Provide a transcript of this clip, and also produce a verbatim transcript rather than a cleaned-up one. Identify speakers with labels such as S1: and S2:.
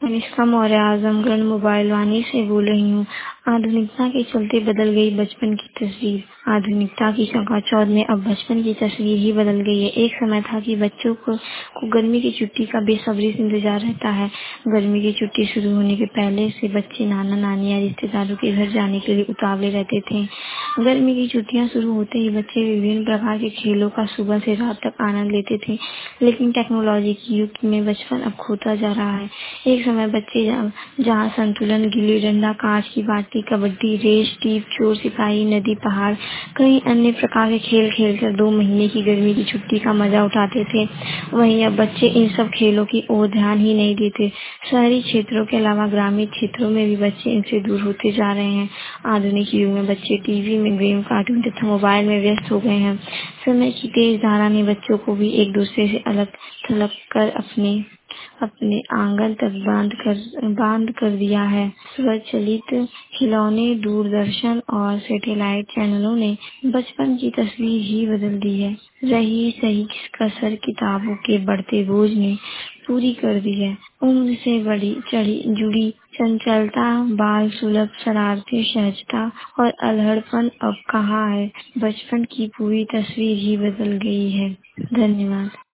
S1: Kanishka Maurya, Azamgarh mobile Vaani से बोल रही हूँ। आधुनिकता के चलते बदल गई बचपन की तस्वीर। आधुनिकता की चकाचौंध में अब बचपन की तस्वीर ही बदल गई है। एक समय था कि बच्चों को, को गर्मी की छुट्टी का बेसब्री से इंतजार रहता है। गर्मी की छुट्टी शुरू होने के पहले से बच्चे नाना नानी या रिश्तेदारों के घर जाने के लिए उतावले रहते थे। गर्मी की छुट्टियां शुरू होते ही बच्चे विभिन्न प्रकार के खेलों का सुबह से रात तक आनंद लेते थे। लेकिन टेक्नोलॉजी के युग में बचपन अब खोता जा रहा है। एक समय बच्चे जहाँ जहाँ संतुलन, गिल्ली डंडा, कांच की बाटी, कबड्डी, रेस, टीप, चोर सिपाही, नदी, पहाड़, कई अन्य प्रकार के खेल खेलकर दो महीने की गर्मी की छुट्टी का मजा उठाते थे। वहीं अब बच्चे इन सब खेलों की ओर ध्यान ही नहीं देते। शहरी क्षेत्रों के अलावा ग्रामीण क्षेत्रों में भी बच्चे इनसे दूर होते जा रहे हैं। आधुनिक युग में बच्चे टीवी में गेम, कार्टून तथा मोबाइल में व्यस्त हो गए हैं। समय की तेज धारा ने बच्चों को भी एक दूसरे से अलग थलग कर अपने अपने आंगन तक बांध कर बांध कर दिया है। स्वचालित खिलौने, दूरदर्शन और सैटेलाइट चैनलों ने बचपन की तस्वीर ही बदल दी है। रही सही कसर किताबों के बढ़ते बोझ ने पूरी कर दी है। उम्र से बड़ी चढ़ी जुड़ी चंचलता, बाल सुलभ शरारतें, सहजता और अल्हड़पन अब कहाँ है। बचपन की पूरी तस्वीर ही बदल गई है। धन्यवाद।